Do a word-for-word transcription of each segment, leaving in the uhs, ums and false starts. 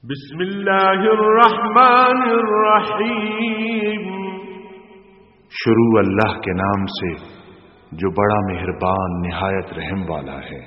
بسم اللہ الرحمن الرحیم، شروع اللہ کے نام سے جو بڑا مہربان نہایت رحم والا ہے۔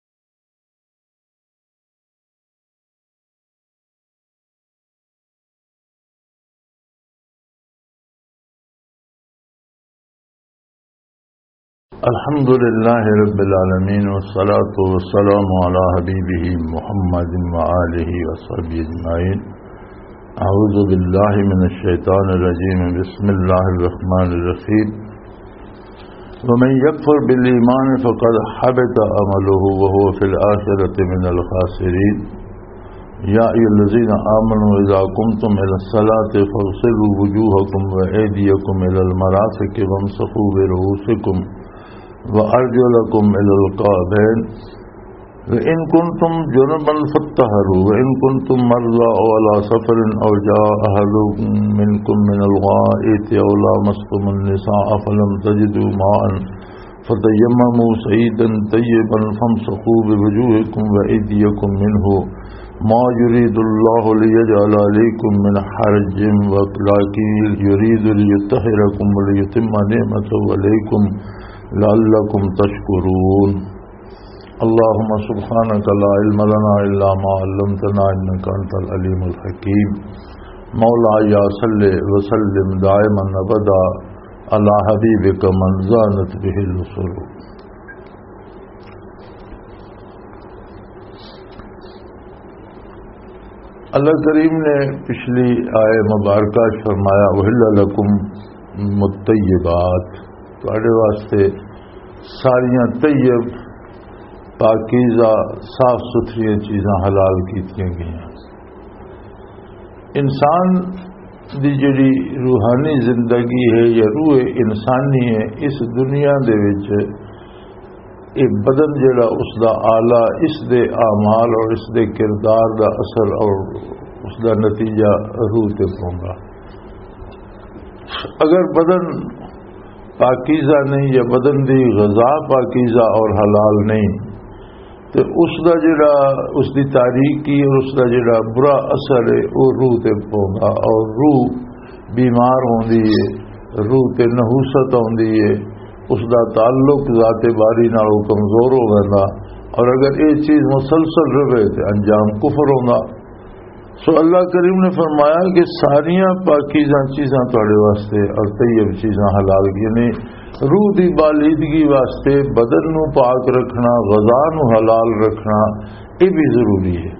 الحمد للہ رب العالمین والصلاة والسلام علی حبیبہ محمد وآلہ وصحبہ اجمعین۔ اعوذ باللہ من الشیطان الرجیم، بسم اللہ الرحمن الرحیم۔ ومن یکفر بالایمان فقد حبط عملہ وہو فی الآخرۃ من الخاسرین۔ یا ایھا الذین آمنوا اذا قمتم الی الصلاۃ فاغسلوا وجوہکم وایدیکم الی المرافق وامسحوا برؤوسکم وَأَرْجُلَكُمْ إِلَى الْكَعْبَيْنِ وَإِن كُنتُمْ جُنُبًا فَاطَّهِرُوا وَإِن كُنتُمْ مَرْضَىٰ أَوْ عَلَىٰ سَفَرٍ أَوْ جَاءَ أَحَدٌ مِّنكُم مِّنَ الْغَائِطِ أَوْ لَامَسْتُمُ النِّسَاءَ فَلَمْ تَجِدُوا مَاءً فَتَيَمَّمُوا صَعِيدًا طَيِّبًا فَامْسَحُوا بِوُجُوهِكُمْ وَأَيْدِيكُمْ مِنْهُ مَا يُرِيدُ اللَّهُ لِيَجْعَلَ عَلَيْكُم مِّنْ حَرَجٍ وَلَٰكِن يُرِيدُ لِيُطَهِّرَكُمْ وَلِيُتِمَّ نِعْمَتَهُ عَلَيْكُمْ لعلکم تشکرون۔ اللہم سبحانک لا علم لنا الا ما علمتنا انک انت العلیم الحکیم۔ مولایا صلی وسلم دائما ابدا علی حبیبک من زانت بہ الرسل۔ اللہ کریم نے پچھلی آئے مبارکہ فرمایا احل لکم الطیبات، تواڈے واسطے ساریاں طیب پاکیزہ صاف ستھری چیزاں حلال کیتیاں گئیاں۔ انسان دی جڑی روحانی زندگی ہے یا روح انسانی ہے، اس دنیا دے وچ ایک بدن جڑا اس دا آلہ، اس دے اعمال اور اس دے کردار دا اثر اور اس دا نتیجہ روح تے پوندا۔ اگر بدن پاکیزہ نہیں یا بدن دی غذا پاکیزہ اور حلال نہیں تو اس دا جڑا اس دی تاریکی اور اس دا جڑا برا اثر ہے وہ روح تے پوندا، اور روح بیمار ہوندی ہے، روح تے نحوست ہوندی ہے، اس دا تعلق ذات باری نال کمزور ہو جاندا، اور اگر یہ چیز مسلسل رہے تو انجام کفر ہوندا۔ سو اللہ کریم نے فرمایا کہ ساریاں پاکیزہ چیزاں تواڈے واسطے اور طیب چیزاں حلال کی، یعنی روح دی بالیدگی واسطے بدن نو پاک رکھنا، غذا نو حلال رکھنا یہ بھی ضروری ہے۔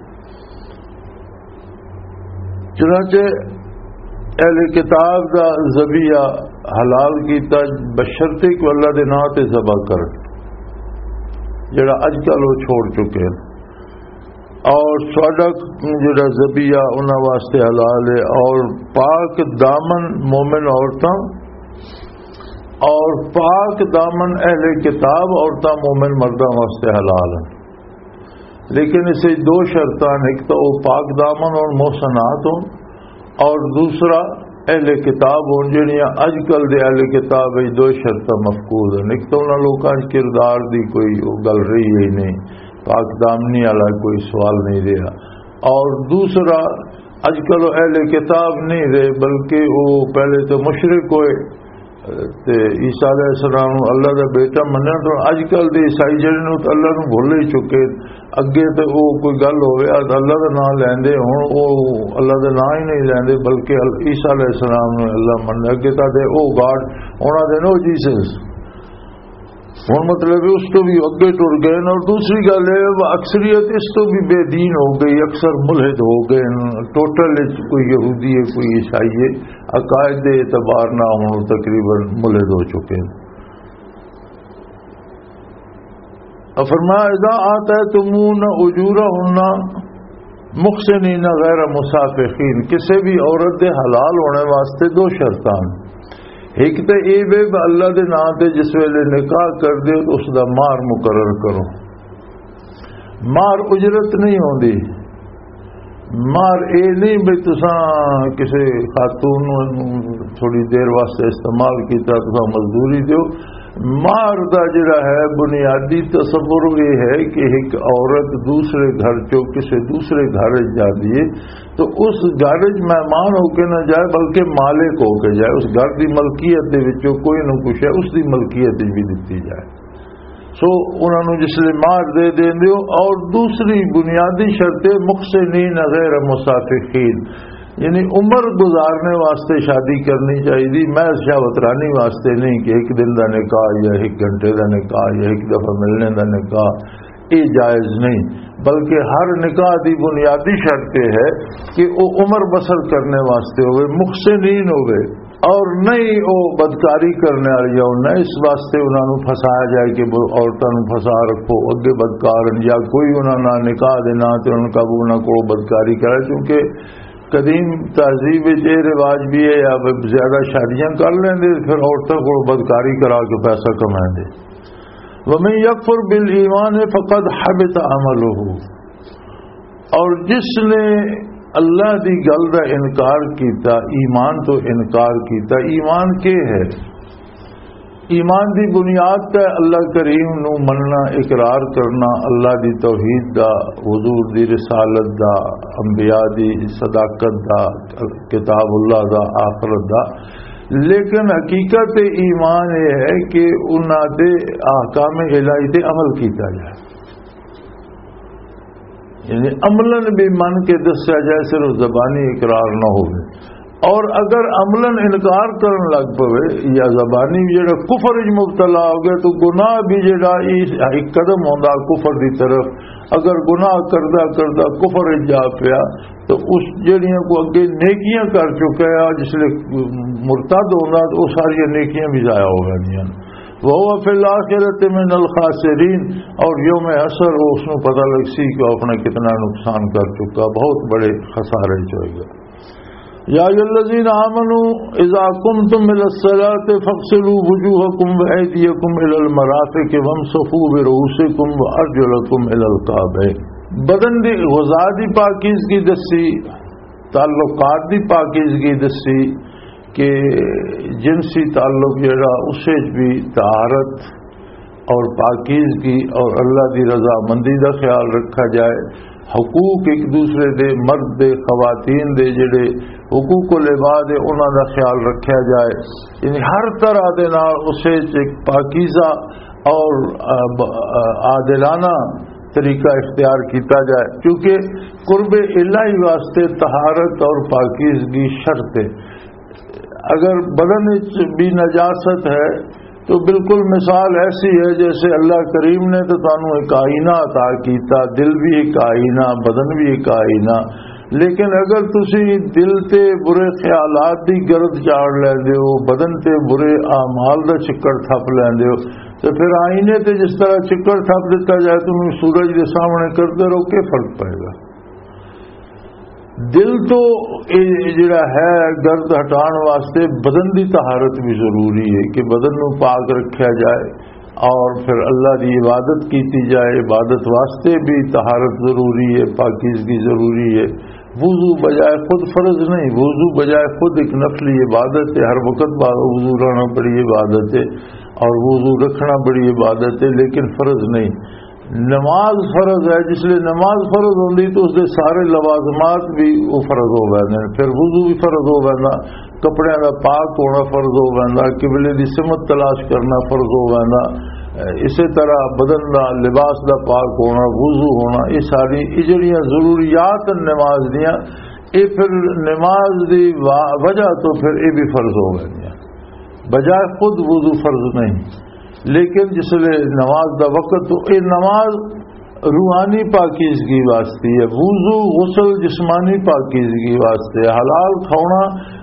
چنانچہ اہل کتاب دا ذبیحہ حلال کیتا بشرطے کہ اللہ دے نام تے ذبح کرن، جڑا اج کل وہ چھوڑ چکے ہیں، اور ساڈا جڑا ذبیحہ انہاں واسطے حلال ہے، اور پاک دامن مومن عورتاں اور پاک دامن اہل کتاب عورتاں مومن مرداں واسطے حلال ہیں، لیکن اسے دو شرطاں، ایک تو وہ پاک دامن اور محسنات ہوں، اور دوسرا اہل کتاب ہوں جہاں اج کل دے اہل کتاب دو شرطاں مفقود ہیں۔ ایک تو انہاں لوکاں کردار دی کوئی گل رہی ہی نہیں، پاک دامنی والا کوئی سوال نہیں رہا، اور دوسرا اج کل اہل کتاب نہیں رہے بلکہ وہ پہلے تو مشرک ہوئے تے عیسیٰ علیہ السلام اللہ دا بیٹا منیا، تو اج کل دے عیسائی جڑے نو تو اللہ نو بھول ہی چکے، اگے تو وہ کوئی گل ہوئے اللہ دا نام لیندے، ہن وہ اللہ دا نام ہی نہیں لیندے بلکہ عیسیٰ علیہ السلام نو اللہ من اگے تا دے او گاڈ انہاں دے نو جیسس، ہوں مطلب اس تو بھی اگے ٹر گئے، اور دوسری گل ہے اکثریت اس تو بھی بے دین ہو گئی، اکثر ملحد ہو گئے، ٹوٹل کوئی یہودی ہے کوئی عیسائی ہے، عقائد اعتبار نہ ہوں تقریباً ملحد ہو چکے ہیں۔ فرمایا اذا آتیتمون اجورہن محسنین غیر مسافحین، کسی بھی عورت دے حلال ہونے واسطے دو شرطاں، ایک تو یہ بے اللہ دے نام تے جس ویلے نکاح کر دے تو اس دا مار مقرر کرو۔ مار اجرت نہیں ہوندی، مار اے نہیں بھئی تساں کسی خاتون تھوڑی دیر واسطے استعمال کیتا تساں مزدوری دیو، مہر دا جڑا ہے بنیادی تصور یہ ہے کہ ایک عورت دوسرے گھر چو کسی دوسرے گھر جاتی ہے تو اس گھر مہمان ہو کے نہ جائے بلکہ مالک ہو کے جائے، اس گھر کی ملکیت دے وچوں کوئی نہ کچھ ہے اس کی ملکیت بھی دتی جائے. سو انہوں نے جس لیے مہر دے دیں دیو. اور دوسری بنیادی شرط محسنین غیر مسافحین، یعنی عمر گزارنے واسطے شادی کرنی چاہیے، محض شاوترانی واسطے نہیں کہ ایک دن کا نکاح یا ایک گھنٹے کا نکاح یا ایک دفعہ ملنے کا نکاح، یہ جائز نہیں. بلکہ ہر نکاح دی بنیادی شرط یہ ہے کہ وہ عمر بسر کرنے واسطے ہوئے، محسنین ہوئے، اور نہیں وہ بدکاری کرنے والی ہو، نہ اس واسطے انہوں نے پھسایا جائے کہ عورتوں نے پھسا رکھو اگے بدکار، یا کوئی انہوں نے نکاح دینا تو ان کا نہ کو بدکاری کرے. چونکہ قدیم تہذیب یہ رواج بھی ہے یا زیادہ شادیاں کر لیں گے پھر عورتوں کو بدکاری کرا کے پیسہ کمائیں گے. وَمَن يَكْفُرْ بِالْإِيمَانِ فَقَدْ حَبِطَ عَمَلُهُ، اور جس نے اللہ دی گل دا انکار کیتا، ایمان تو انکار کیتا. ایمان کے ہے؟ ایمان دی بنیاد کا اللہ کریم نو مننا، اقرار کرنا اللہ دی توحید دا، حضور دی رسالت دا، انبیاء دی صداقت دا، کتاب اللہ دا، آخرت دا. لیکن حقیقت ایمان یہ ہے کہ انہاں دے احکام الہی تے عمل کیتا جائے، یعنی عملاً بھی من کے دسیا جائے، صرف زبانی اقرار نہ ہوئے. اور اگر عملاً انکار کرن لگ پوے یا زبانی جڑا کفر وچ مبتلا ہو گیا تو گناہ بھی جڑا ایک قدم ہوندا کفر دی طرف. اگر گناہ کردہ کردہ کفر وچ جا پیا تو اس جڑیاں کو اگے نیکیاں کر چکا ہے، جس لے مرتد ہوندا تو وہ ساری نیکیاں بھی ضائع ہو گئیاں. وَهُوَ فِي الْآخِرَةِ مِنَ الْخَاسِرِينَ، اور یوم حشر وہ اس کو پتہ لگ سی کہ اپنا کتنا نقصان کر چکا، بہت بڑے خسارے چ ہوئے گا. یا ایھا الذین آمنوا اذا قمتم الى الصلاة فاغسلوا وجوهکم وایدیکم الى المرافق وامسحوا برؤوسکم وارجلکم الى الکعبین. بدن دی غذا دی پاکیزگی دسی، تعلقات دی پاکیزگی دسی کہ جنسی تعلق جڑا اسے بھی طہارت اور پاکیزگی اور اللہ دی رضا مندی دا خیال رکھا جائے. حقوق ایک دوسرے دے، مرد دے، خواتین دے جڑے حقوق و لباد ہے انہاں دا خیال رکھا جائے. یعنی ہر طرح دے نال اسے ایک پاکیزہ اور عادلانہ طریقہ اختیار کیتا جائے، کیونکہ قرب الہی واسطے طہارت اور پاکیزگی شرط ہے. اگر بدن بھی نجاست ہے تو بالکل مثال ایسی ہے جیسے اللہ کریم نے تو تانوں ایک آئینہ عطا کیتا، دل بھی ایک آئینہ، بدن بھی ایک آئینہ. لیکن اگر تسی دل تے برے خیالات دی گرد چاڑ لیندے ہو، بدن تے برے اعمال دا چکر تھپ لیندے ہو، تو پھر آئینے تے جس طرح چکر تھپ دیتا جائے تم سورج کے سامنے کرتے رہو، کیا فرق پڑے گا؟ دل تو جڑا ہے گرد ہٹان واسطے بدن دی طہارت بھی ضروری ہے کہ بدن نو پاک رکھا جائے اور پھر اللہ دی عبادت کیتی جائے. عبادت واسطے بھی طہارت ضروری ہے، پاکیزگی ضروری ہے. وضو بجائے خود فرض نہیں، وضو بجائے خود ایک نفلی عبادت ہے. ہر وقت وضو رہنا بڑی عبادت ہے اور وضو رکھنا بڑی عبادت ہے، لیکن فرض نہیں. نماز فرض ہے، جس لیے نماز فرض ہوندی تو اس دے سارے لوازمات بھی وہ فرض ہو گئے، پھر وضو بھی فرض ہو گیا، کپڑے کا پاک ہونا فرض ہو گیا، قبلے کی سمت تلاش کرنا فرض ہو گیا. اسی طرح بدن کا لباس کا پاک ہونا، وضو ہونا، یہ ساری جڑیاں ضروریات نماز دیا، یہ پھر نماز دی وجہ تو پھر یہ بھی فرض ہو گئی، بجائے خود وضو فرض نہیں. لیکن جس لئے نماز دا وقت تو اے نماز روحانی پاکیزگی واسطے ہے، وضو غسل جسمانی پاکیزگی واسطے، حلال کھانا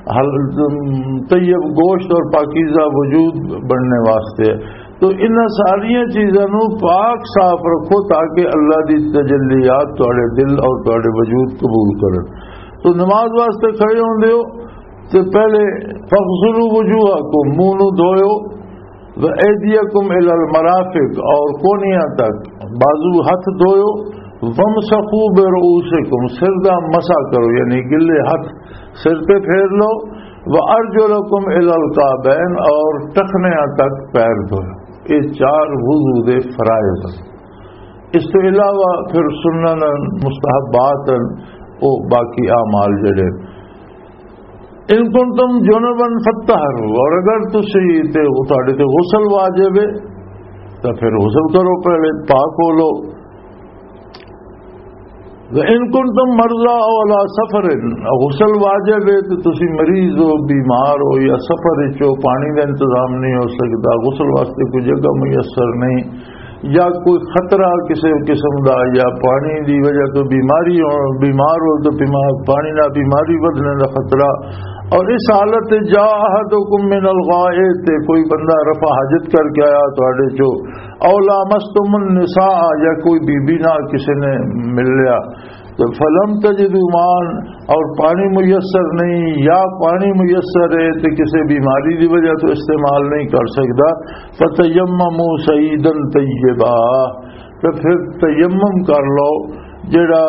طیب گوشت اور پاکیزہ وجود بننے واسطے. تو ان ساری چیزوں پاک صاف رکھو تاکہ اللہ دی تجلیات تواڈے دل اور تواڈے وجود قبول کرن. تو نماز واسطے کھڑے ہوندے ہو تو پہلے فغسلوا وجوہکم، منہ نو دھوئو، وَأَيْدِيَكُمْ إِلَى الْمَرَافِقِ، اور کونیاں تک، بازو ہاتھ دھوئو، وَامْسَحُوا بِرُؤُوسِكُمْ، سر دا مسح کرو یعنی گلے ہاتھ سر پہ پھیر لو، وَأَرْجُلَكُمْ إِلَى الْكَعْبَيْنِ، اور ٹخنیاں تک پیر دھوئو. یہ چار وضو دے فرائض۔ اس کے علاوہ پھر سنن مستحبات او باقی اعمال جڑے ان کنتم جنبا فطہروا، اور اگر تسی تے تہاڈے تے غسل واجب ہے تو پھر غسل کرو، پہلے پاک ہو لو۔ وَإِن كُنتُم مَّرْضَىٰ أَوْ عَلَىٰ سَفَرٍ، غسل واجب ہے تو تسی مریض ہو، بیمار ہو، یا سفر چو پانی کا انتظام نہیں ہو سکتا، غسل واسطے کوئی جگہ میسر نہیں، یا کوئی خطرہ کسی قسم کا، یا پانی دی وجہ تو بیماری ہو، بیمار ہو تو پانی نہ بیماری بدلنے کا خطرہ، اور اس حالت جا احدکم من الغائط، کوئی بندہ رفع حاجت کر کے آیا تھوڑے چو، او لامستم النساء، یا کوئی بی بی نہ کسی نے مل لیا، تو فلم تجدوا ماء، اور پانی میسر نہیں، یا پانی میسر ہے تو کسی بیماری کی وجہ تو استعمال نہیں کر سکتا، فتیمموا صعیدا طیبا، تو پھر تیمم کر لو جڑا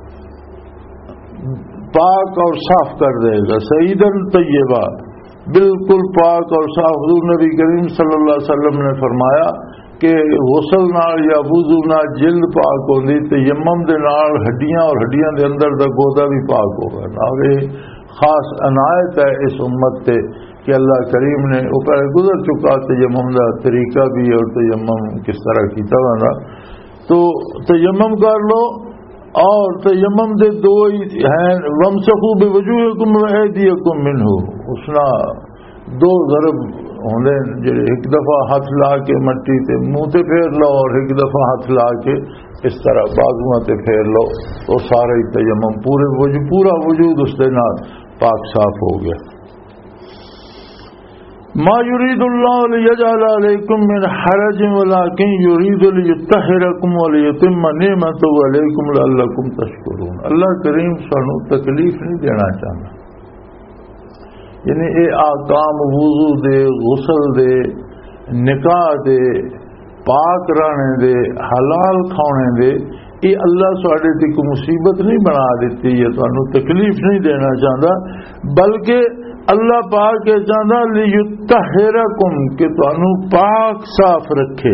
پاک اور صاف کر دے گا، صعیداً طیبہ، بالکل پاک اور صاف۔ حضور نبی کریم صلی اللہ علیہ وسلم نے فرمایا کہ غسل نال یا وضو نال جلد پاک ہوندی، تیمم دے نال ہڈیاں اور ہڈیاں دے اندر دا گودا بھی پاک ہوگا۔ اور یہ خاص عنایت ہے اس امت تے کہ اللہ کریم نے وہ پہلے گزر چکا تیمم دا طریقہ بھی اور تیمم کس طرح کیتا ہوا، تو تیمم کر لو، اور تیمم دے دو ہیں، وَامْسَحُوا بِوُجُوهِكُمْ وَأَيْدِيَكُمْ مِنْهُ، اسنا دو ضرب ہوندے جڑے ایک دفعہ ہاتھ لا کے مٹی تے منہ تے پھیر لو، اور ایک دفعہ ہاتھ لا کے اس طرح بازواں تے پھیر لو، تو سارا ہی تیمم پورے وجود پورا وجود اس دے نال پاک صاف ہو گیا۔ ما يريد الله ليجعل عليكم من حرج ولكن يريد ليطهركم وليتم نعمته عليكم لعلكم تشكرون۔ اللہ کریم سانو تکلیف نہیں دینا چاہتا، یعنی اے آکام وضو دے، غسل دے، نکاح دے، پاک رہنے دے، حلال کھانے دے، یہ اللہ ساڈے تے کوئی مصیبت نہیں بنا دیتی، یہ تانوں تکلیف نہیں دینا چاہتا، بلکہ اللہ پاک کے چاہتا لیطہرکم، کہ تانوں پاک صاف رکھے،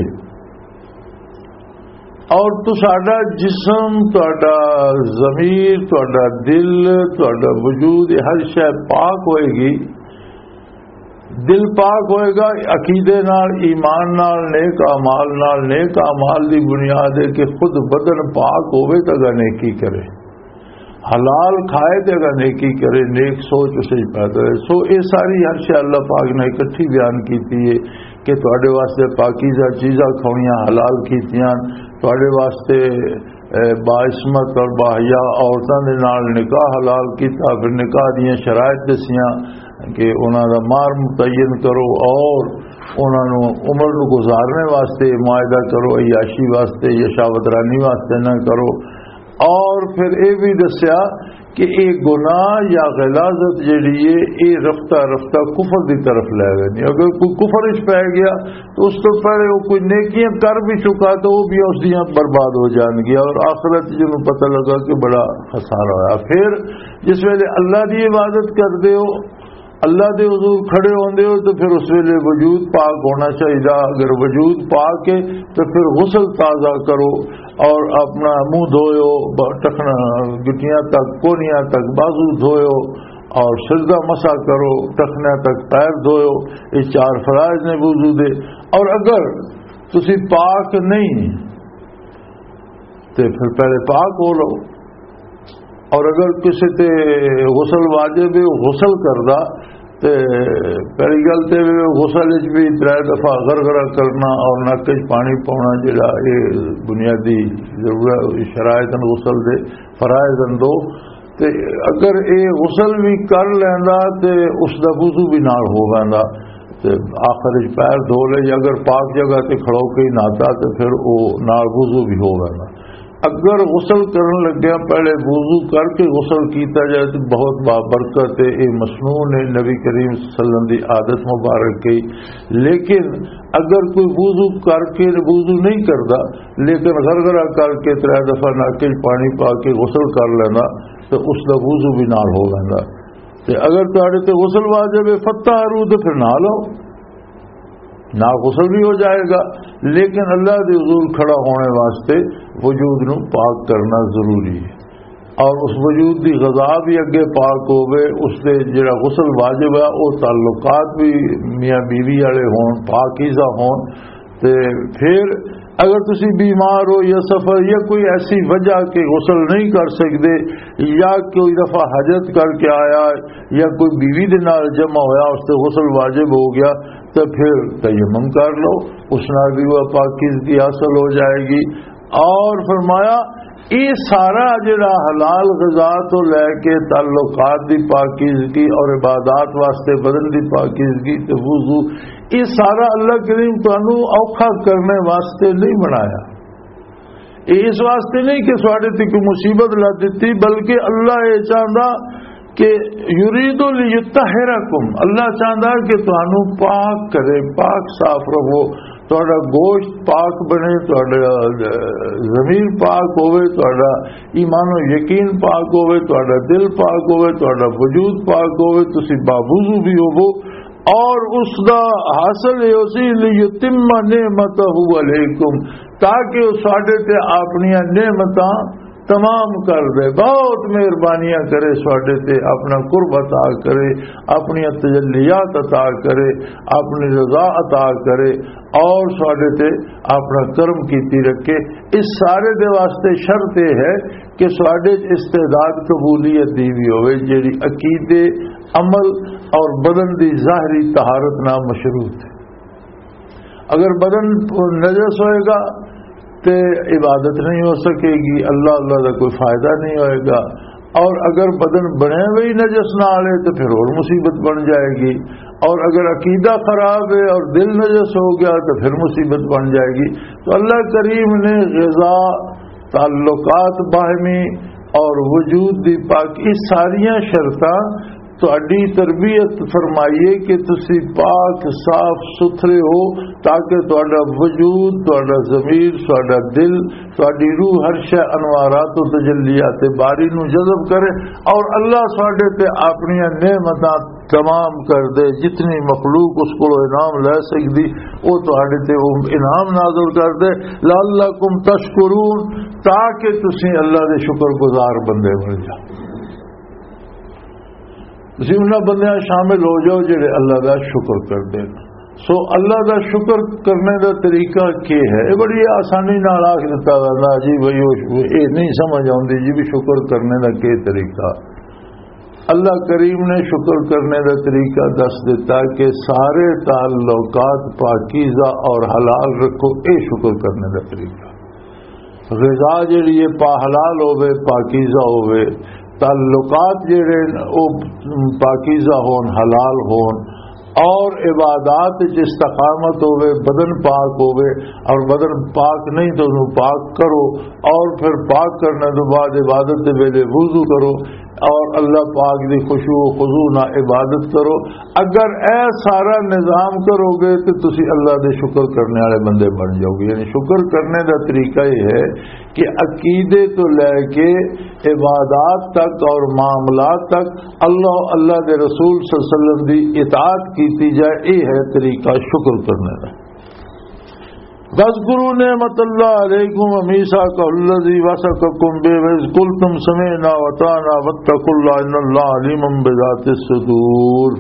اور تو ساڈا جسم، تہاڈا ضمیر، تہاڈا دل، تہاڈا وجود، ہر شے پاک ہوئے گی۔ دل پاک ہوئے گا عقیدے نال، ایمان نال، نیک اعمال نال۔ نیک اعمال دی بنیاد ہے کہ خود بدن پاک ہوئے تو گا نیکی کرے، حلال کھائے تے اگر نیکی کرے، نیک سوچ اسے پیدا ہے۔ سو یہ ساری ہر شے اللہ پاک نے اکٹھی بیان کیتی ہے کہ تواڈے واسطے پاکیزہ چیزاں کھاؤنیاں حلال کیتیاں، تواڈے واسطے باعصمت اور باحیا عورتاں دے نال نکاح حلال کیتا، پھر نکاح دیاں شرائط دسیاں کہ انہاں دا مہر متعین کرو، اور انہاں نو عمر نو گزارنے واسطے معاہدہ کرو، عیاشی واسطے یا شاودرانی واسطے نہ کرو، اور پھر یہ بھی دسیا کہ یہ گناہ یا غلاظت جڑی ہے یہ رفتہ رفتہ کفر دی طرف لے گئی۔ اگر کوئی کفر اس پہ گیا تو اس تو پہلے وہ کوئی نیکیاں کر بھی چکا تو وہ بھی اس دیاں برباد ہو جان گیا، اور آخرت جنہوں پتہ لگا کہ بڑا خسارہ ہوا۔ پھر جس ویلے اللہ دی عبادت کر دے ہو، اللہ دے حضور کھڑے ہوندے ہو، تو پھر اس ویلے وجود پاک ہونا چاہیے۔ اگر وجود پاک ہے تو پھر غسل تازہ کرو، اور اپنا منہ دھوئو، ٹکنا گٹیاں تک، کونیاں تک بازو دھوئو، اور سجدہ مسا کرو، ٹکنے تک پیر دھوئو۔ یہ چار فرائض نے وضو دے۔ اور اگر تسی پاک نہیں تو پھر پہلے پاک ہو لو، اور اگر کسی تے غسل واجب ہے غسل کردا تے پہلی گل تے غسل وچ بھی تر دفعہ غرغرہ کرنا اور نک وچ پانی پاؤنا جڑا یہ بنیادی ضرورت شرائط غسل دے فرائض دو، تے اگر اے غسل بھی کر لیندا تے اس دا وضو بھی نال ہو ویندا، تے آخر وچ پیر دھو لے، اگر پاک جگہ تے کھڑو کے نہاتا تے پھر وہ نال وضو بھی ہو ویندا۔ اگر غسل کرن لگیا پہلے وضو کر کے غسل کیتا جائے تو بہت بابرکت ہے، یہ مسنون ہے نبی کریم صلی اللہ علیہ وسلم دی عادت مبارک کی۔ لیکن اگر کوئی وضو کر کے وضو نہیں کرتا لیکن غرغرہ کر کے تر دفعہ ناکے پانی پا کے غسل کر لینا تو اس کا وضو بھی نال ہو جاتا۔ اگر تہاڈے تے غسل واجب ہے فتح رو تو پھر نہ لو، نا غسل بھی ہو جائے گا، لیکن اللہ دے حضور کھڑا ہونے واسطے وجود نو پاک کرنا ضروری ہے، اور اس وجود دی غذا بھی اگے پاک ہوئے، اس دے جڑا غسل واجب ہے وہ تعلقات بھی میاں بیوی والے ہون، پاکیزہ ہون۔ تے پھر اگر تسی بیمار ہو یا سفر یا کوئی ایسی وجہ کہ غسل نہیں کر سکتے، یا کوئی دفعہ حاجت کر کے آیا یا کوئی بیوی دے نال جمع ہویا اس سے غسل واجب ہو گیا، تو پھر تیمم کر لو، اس نال بھی وہ پاکیزگی حاصل ہو جائے گی۔ اور فرمایا یہ سارا جڑا حلال غذا تو لے کے تعلقات دی پاکیزگی اور عبادات واسطے بدن دی پاکیزگی تے وضو، یہ سارا اللہ کریم تانوں اوکھا کرنے واسطے نہیں بنایا، اس واسطے نہیں کہ سواڈے تے کوئی مصیبت لا دیتی، بلکہ اللہ یہ چاہتا کہ یرید لیطہرکم، اللہ چاہتا کہ تانوں پاک کرے، پاک صاف رہو، تہاڈا گوشت پاک بنے، تہاڈا ضمیر پاک ہوئے، تہاڈا ایمان و یقین پاک ہوئے، تہاڈا دل پاک ہوئے، تہاڈا وجود پاک ہوئے، تسی باوضو بھی ہوو، اور اس دا حاصل یہ اسی لیتم نعمتہ علیکم، تاکہ وہ ساڈے تے اپنی نعمتاں تمام کر دے، بہت مہربانیاں کرے ساڈے تے، اپنا قرب عطا کرے، اپنی تجلیات عطا کرے، اپنی رضا عطا کرے، اور ساڈے تے اپنا کرم کیتی رکھے۔ اس سارے دے واسطے شرط یہ ہے کہ ساڈے استعداد قبولیت دی بھی ہوئے، جیڑی عقیدے، عمل اور بدن دی ظاہری طہارت نہ مشروط ہے۔ اگر بدن نجس ہوئے گا تو عبادت نہیں ہو سکے گی، اللہ اللہ کا کوئی فائدہ نہیں ہوئے گا، اور اگر بدن بنے ہوئی نجس نہ آئے تو پھر اور مصیبت بن جائے گی، اور اگر عقیدہ خراب ہے اور دل نجس ہو گیا تو پھر مصیبت بن جائے گی۔ تو اللہ کریم نے غذا، تعلقات باہمی اور وجود دی پاکی ساریاں شرطاں تہاڈی تربیت فرمائیے کہ تسی پاک صاف ستھرے ہو، تاکہ تہاڈا وجود، تہاڈا ضمیر، تہاڈا دل، تہاڈی روح ہر شے انوارات و تجلیات باری نو جذب کرے، اور اللہ ساڈے تے اپنی نعمتاں تمام کر دے، جتنی مخلوق اس کو انعام لے سکتی وہ تہاڈے تے وہ انعام نازل کر دے، لعلکم تشکرون، تاکہ تسی اللہ دے شکر گزار بندے بن جاؤ، تسی انہاں بندیاں شامل ہو جاؤ جڑے اللہ دا شکر کر دیں۔ سو اللہ دا شکر کرنے دا طریقہ کیا ہے؟ یہ بڑی آسانی نال آکھ دتا ویسا جی بھائی یہ نہیں سمجھ آتی جی بھی شکر کرنے دا کیا طریقہ۔ اللہ کریم نے شکر کرنے دا طریقہ دس دیتا کہ سارے تعلقات پاکیزہ اور حلال رکھو، اے شکر کرنے دا طریقہ۔ غذا جڑی پا حلال ہوئے، پاکیزہ ہوئے، تعلقات جڑے او پاکیزہ ہون، حلال ہون، اور عبادات استقامت ہوئے، بدن پاک ہوئے، اور بدن پاک نہیں تو انہوں پاک کرو، اور پھر پاک کرنے کے بعد عبادت کے ویلے وضو کرو، اور اللہ پاک دی خشوع و خضوع نہ عبادت کرو۔ اگر اے سارا نظام کرو گے تو تسی اللہ دے شکر کرنے والے بندے بن جاؤ گے۔ یعنی شکر کرنے کا طریقہ یہ ہے کہ عقیدے تو لے کے عبادات تک اور معاملات تک اللہ اللہ دے رسول صلی اللہ علیہ وسلم دی اطاعت کیتی جائے، یہ ہے طریقہ شکر کرنے کا۔ واذکروا نعمت اللہ علیکم ومیثاقہ الذی وثقکم بہ وإذ قلتم سمعنا وأطعنا واتقوا اللہ ان اللہ علیم بذات الصدور۔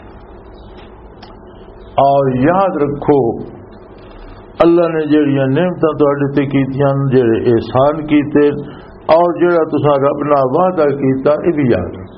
اور یاد رکھو اللہ نے جڑیاں نعمتاں تہاڈے تے کیتیاں، جڑے احسان کیتے، اور جڑا تساں رب نال وعدہ کیتا، یہ بھی یاد رکھو۔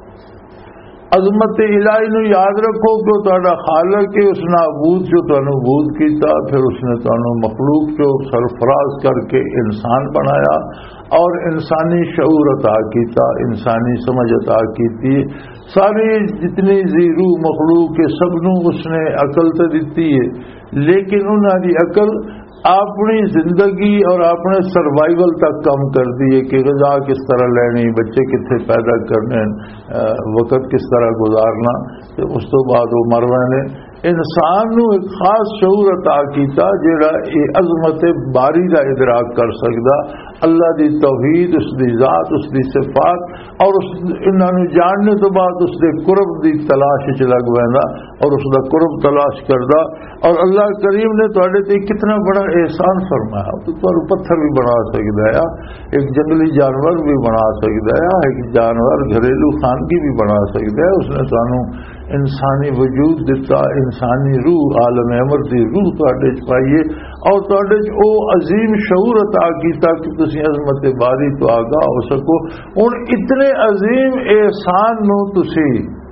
عظمت الہی نو یاد رکھو کہ تہاڈا خالق ہے، اس نے معبود جو تانوں معبود کیتا، پھر اس نے تانوں مخلوق جو سرفراز کر کے انسان بنایا اور انسانی شعور عطا کیتا، انسانی سمجھ عطا کیتی، ساری جتنی زیرو مخلوق کے سب نو اس نے عقل تے دتی ہے، لیکن انہاں دی عقل اپنی زندگی اور اپنے سروائیول تک کم کر دیے کہ غذا کس طرح لینی، بچے کتنے پیدا کرنے، وقت کس طرح گزارنا، اس تو بعد وہ مر رہے۔ انسان نو ایک خاص شعور عطا کیتا جڑا یہ عظمت باری دا ادراک کر سکدا، اللہ دی توحید، اس دی ذات، اس دی صفات اور اس انہاں نوں جاننے تو بعد اس دے قرب دی تلاش وچ لگ ویندا اور اس دا قرب تلاش کردا. اور اللہ کریم نے تواڈے تے کتنا بڑا احسان فرمایا. تو تہاڈا پتھر بھی بنا سکدا ہے، ایک جنگلی جانور بھی بنا سکدا ہے، ایک جانور گھریلو خانگی بھی بنا سکدا ہے. اس نے سانوں انسانی وجود دیتا، انسانی روح، عالم امر دی روح تواڈے چ پائیے اور تواڈے چ او عظیم شعور عطا کیتا کہ تسی عظمت باری تو آگاہ ہو سکو. ہن اتنے عظیم احسان نو تسی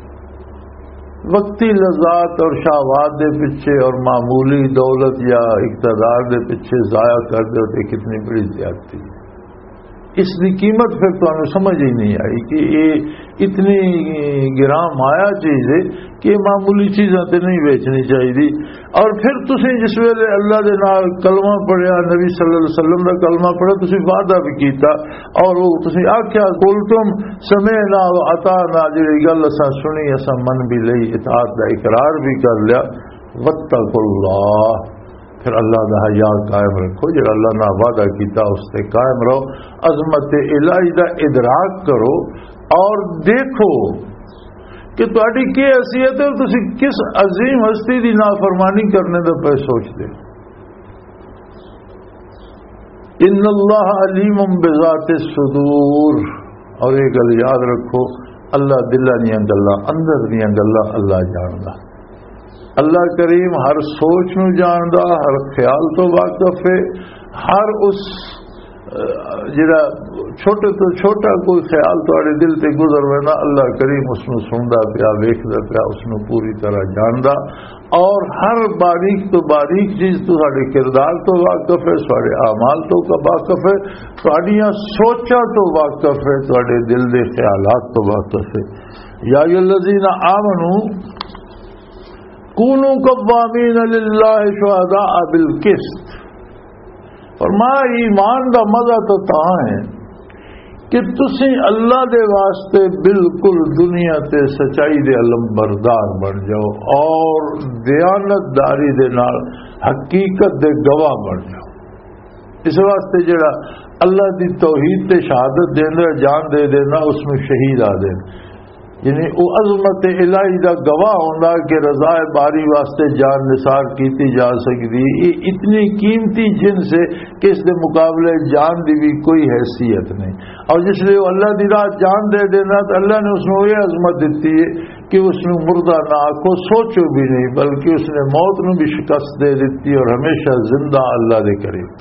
وقتی لذات اور شہوات دے پیچھے اور معمولی دولت یا اقتدار دے پیچھے ضائع کر دے تے کتنی بڑی زیادتی ہے. اس کی قیمت پھر تو سمجھ ہی نہیں آئی کہ یہ اتنی گراں مایا چیز ہے کہ معمولی چیزاں تے نہیں بیچنی چاہیے. اور پھر تسی جس ویلے اللہ دے نال کلمہ پڑھیا، نبی صلی اللہ علیہ وسلم دا کلمہ پڑھا، تسی وعدہ بھی کیتا اور وہ تسی آکھیا قل تم سمعنا واطعنا، جڑی گل اساں سنی اساں من بھی لئی، اطاعت دا اقرار بھی کر لیا. واتقوا اللہ، پھر اللہ دا حیا قائم رکھو، جڑا اللہ نے وعدہ کیتا اس تے قائم رہو. عظمت الہی دا ادراک کرو اور دیکھو کہ تہاڈی کی حیثیت ہے اور تسی کس عظیم ہستی دی نافرمانی کرنے دا پہ سوچتے. ان اللہ علیم بذات الصدور، اور یہ گل یاد رکھو اللہ دلاں دیاں گلاں، اندر دیاں گلاں اللہ جاندا. اللہ کریم ہر سوچ نو جاندا، ہر خیال تو واقف ہے. ہر اس جڑا چھوٹے تو چھوٹا کوئی خیال تواڈے دل تے گزر وینا اللہ کریم اس نو سندا پیا، ویکھدا پیا، اس نو پوری طرح جاندا. اور ہر باریک تو باریک چیز تہاڈے کردار تو واقف ہے، تہاڈے اعمال تو واقف ہے، تہاڈیاں سوچاں تو واقف ہے، تہاڈے دل دے خیالات تو واقف ہے. یا ایھا الذین آمنوا کونوا قوامین للہ شہداء بالقسط. فرمایا ایمان دا مزہ تو تاں ہے کہ تسی اللہ دے واسطے بالکل دنیا تے سچائی دے علم بردار بن جاؤ اور دیانت داری دے نال حقیقت دے گواہ بن جاؤ. اس واسطے جڑا اللہ دی توحید تے شہادت دینا، جان دے دینا، اس میں شہید آ دینا، یعنی وہ عظمت الہی دا گواہ ہوندا کہ رضا باری واسطے جان نثار کیتی جا سکتی. یہ اتنی قیمتی جنس ہے کہ اس دے مقابلے جان دی بھی کوئی حیثیت نہیں. اور جس لیے اللہ دی راہ جان دے دینا تو اللہ نے اس میں یہ عظمت دیتی ہے کہ اس نے مردہ نہ آکھو، سوچو بھی نہیں، بلکہ اس نے موت نو بھی شکست دے دیتی اور ہمیشہ زندہ اللہ دے قریب.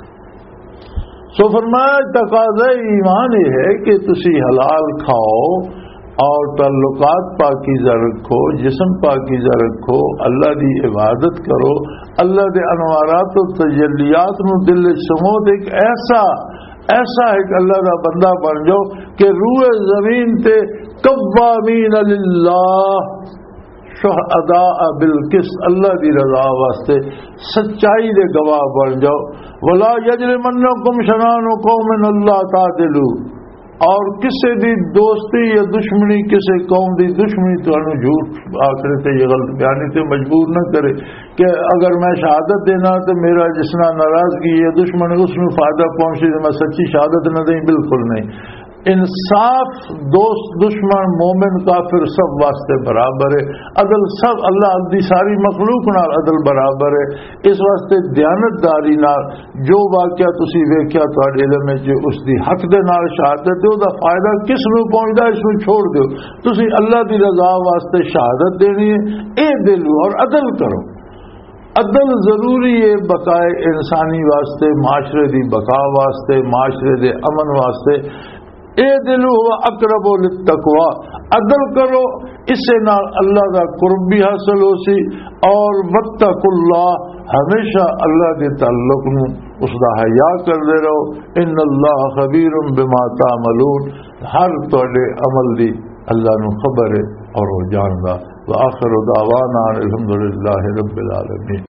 سو فرمایا تقاضا ایمان یہ ہے کہ تسی حلال کھاؤ اور تعلقات پاکیزہ رکھو، جسم پاکیزہ رکھو، اللہ دی عبادت کرو، اللہ دے انوارات و تجلیات نو دل سمود ایک ایسا ایسا ایک اللہ دا بندہ بن جاؤ کہ روح زمین تے قوامین للہ شہداء بالقسط، اللہ دی رضا واسطے سچائی دے گواہ بن جاؤ. ولا یجرمنکم شنآن قوم الا تعدلوا، اور کسی دی دوستی یا دشمنی، کسی قوم دی دشمنی تو انہوں جھوٹ آخر تے یہ غلط بیانی تے مجبور نہ کرے کہ اگر میں شہادت دینا تو میرا جسنا ناراضگی یا دشمن اس میں فائدہ پہنچے تو میں سچی شہادت نہ دیں. بالکل نہیں. انصاف دوست دشمن مومن کافر سب واسطے برابر ہے. عدل سب اللہ دی ساری مخلوق نال عدل برابر ہے. اس واسطے دیانت داری نال جو واقعہ تسی ویکھیا تہاڈے علم وچ اس دی حق دے نال شہادت دیو، دا فائدہ کس نو پہنچدا اس نو چھوڑ دیو. تسی اللہ دی رضا واسطے شہادت دینی ہے، اے دلو اور عدل کرو. عدل ضروری ہے بقائے انسانی واسطے، معاشرے دی بقا واسطے، معاشرے دے امن واسطے. اے دلو ہوا اقرب للتقوی، عدل کرو، اس سے نال اللہ دا قرب بھی حاصل ہو سی. اور واتقوا اللہ، ہمیشہ اللہ کے تعلق نو اس دا حیا کردے رہو. ان اللہ خبیر بما تعملون، ہر تواڈے عمل دی اللہ نو خبر ہے اور وہ جاندا. وآخر دعوانا الحمدللہ رب العالمین.